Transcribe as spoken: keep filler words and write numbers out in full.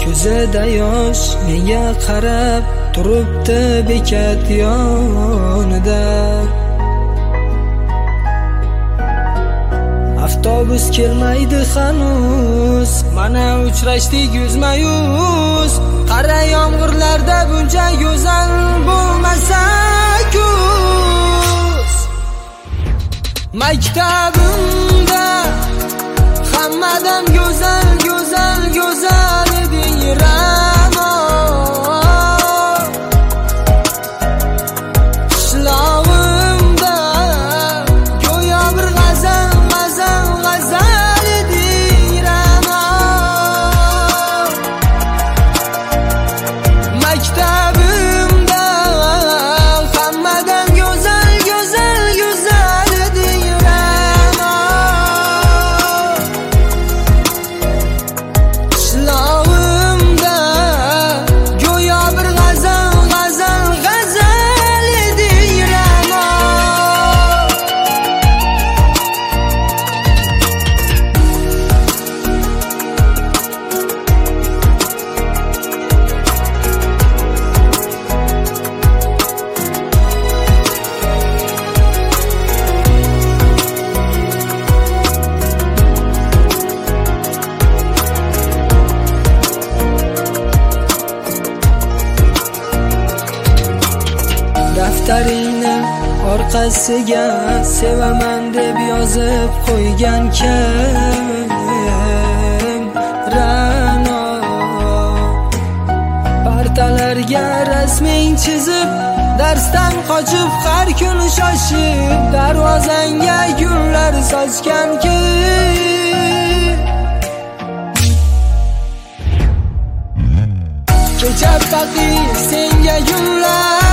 ko'zida yosh menga qarab turibdi bekat yonida. Avtobus kelmaydi hanuz, mana uchrashdik yuzma-yuz. Qara yomg'irlarda buncha go'zal bo'lmasa kuz. Maktabimda hammadan go'zal, go'zal, go'zal eding Ra'no. Qishlog'imda go'yo bir g'azal, g'azal, g'azal eding Ra'no. Maktabimda hammadan go'zal, go'zal, go'zal eding Ra'no. Qishlog'imda go'yo bir g'azal, g'azal, g'azal eding Ra'no. Daftaringni orqasiga sevaman deb yozib qo'ygan kim Ra'no. Partalarga rasming chizib, darsdan qochib har kun shoshib, darvozangga gullar sochgan kim? Kecha faqir senga gullar